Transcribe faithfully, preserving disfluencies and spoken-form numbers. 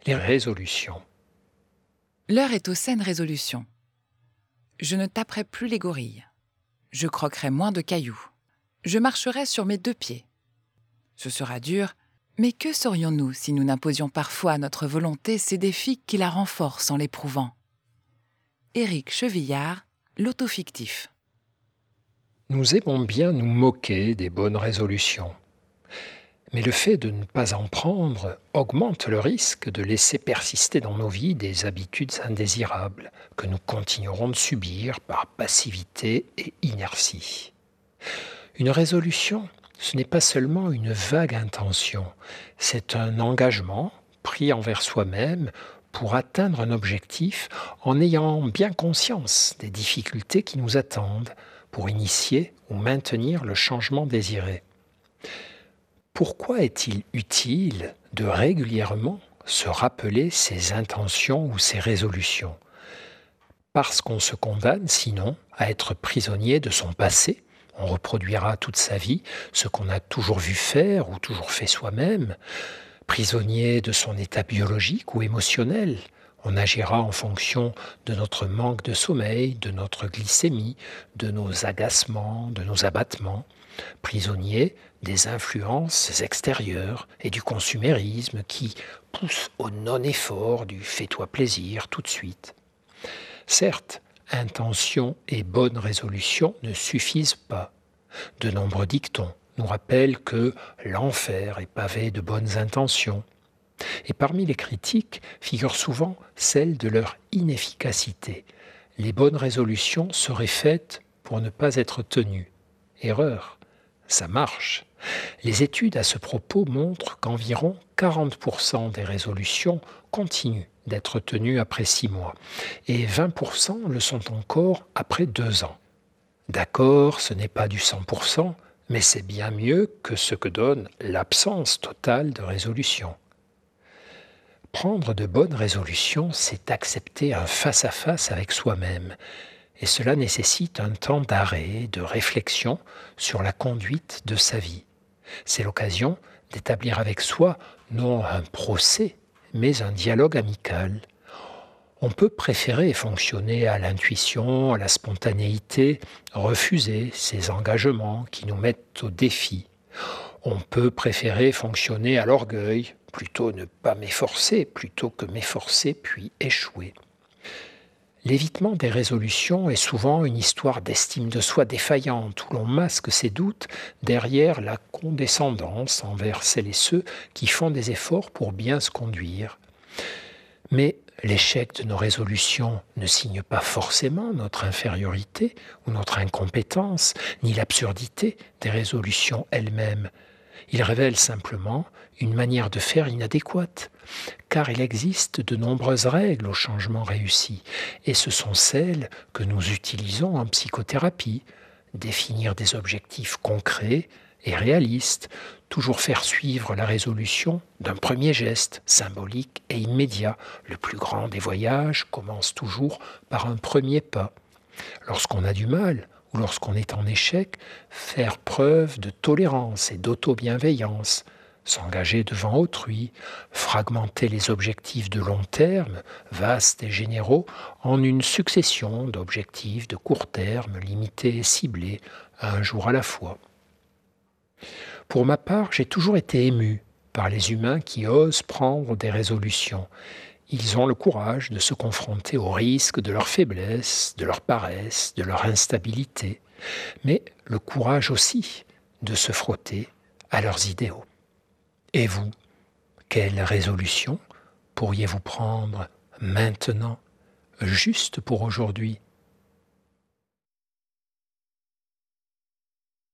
Les résolutions. L'heure est aux saines résolutions. Je ne taperai plus les gorilles. Je croquerai moins de cailloux. Je marcherai sur mes deux pieds. Ce sera dur, mais que serions-nous si nous n'imposions parfois à notre volonté ces défis qui la renforcent en l'éprouvant? Éric Chevillard, l'autofictif. Nous aimons bien nous moquer des bonnes résolutions. Mais le fait de ne pas en prendre augmente le risque de laisser persister dans nos vies des habitudes indésirables que nous continuerons de subir par passivité et inertie. Une résolution, ce n'est pas seulement une vague intention, c'est un engagement pris envers soi-même pour atteindre un objectif en ayant bien conscience des difficultés qui nous attendent pour initier ou maintenir le changement désiré. Pourquoi est-il utile de régulièrement se rappeler ses intentions ou ses résolutions? Parce qu'on se condamne sinon à être prisonnier de son passé. On reproduira toute sa vie ce qu'on a toujours vu faire ou toujours fait soi-même. Prisonnier de son état biologique ou émotionnel. On agira en fonction de notre manque de sommeil, de notre glycémie, de nos agacements, de nos abattements. Prisonnier des influences extérieures et du consumérisme qui pousse au non-effort du « fais-toi plaisir » tout de suite. Certes, intention et bonne résolution ne suffisent pas. De nombreux dictons nous rappellent que l'enfer est pavé de bonnes intentions. Et parmi les critiques figure souvent celle de leur inefficacité. Les bonnes résolutions seraient faites pour ne pas être tenues. Erreur, ça marche. Les études à ce propos montrent qu'environ quarante pour cent des résolutions continuent d'être tenues après six mois et vingt pour cent le sont encore après deux ans. D'accord, ce n'est pas du cent pour cent, mais c'est bien mieux que ce que donne l'absence totale de résolution. Prendre de bonnes résolutions, c'est accepter un face-à-face avec soi-même. Et cela nécessite un temps d'arrêt, de réflexion sur la conduite de sa vie. C'est l'occasion d'établir avec soi non un procès, mais un dialogue amical. On peut préférer fonctionner à l'intuition, à la spontanéité, refuser ces engagements qui nous mettent au défi. On peut préférer fonctionner à l'orgueil, plutôt ne pas m'efforcer, plutôt que m'efforcer puis échouer. L'évitement des résolutions est souvent une histoire d'estime de soi défaillante, où l'on masque ses doutes derrière la condescendance envers celles et ceux qui font des efforts pour bien se conduire. Mais l'échec de nos résolutions ne signe pas forcément notre infériorité ou notre incompétence, ni l'absurdité des résolutions elles-mêmes. Il révèle simplement une manière de faire inadéquate, car il existe de nombreuses règles au changement réussi, et ce sont celles que nous utilisons en psychothérapie. Définir des objectifs concrets et réalistes, toujours faire suivre la résolution d'un premier geste symbolique et immédiat. Le plus grand des voyages commence toujours par un premier pas. Lorsqu'on a du mal, ou lorsqu'on est en échec, faire preuve de tolérance et d'auto-bienveillance, s'engager devant autrui, fragmenter les objectifs de long terme, vastes et généraux, en une succession d'objectifs de court terme, limités et ciblés, un jour à la fois. Pour ma part, j'ai toujours été ému par les humains qui osent prendre des résolutions. Ils ont le courage de se confronter aux risques de leur faiblesse, de leur paresse, de leur instabilité, mais le courage aussi de se frotter à leurs idéaux. Et vous, quelle résolution pourriez-vous prendre maintenant, juste pour aujourd'hui ?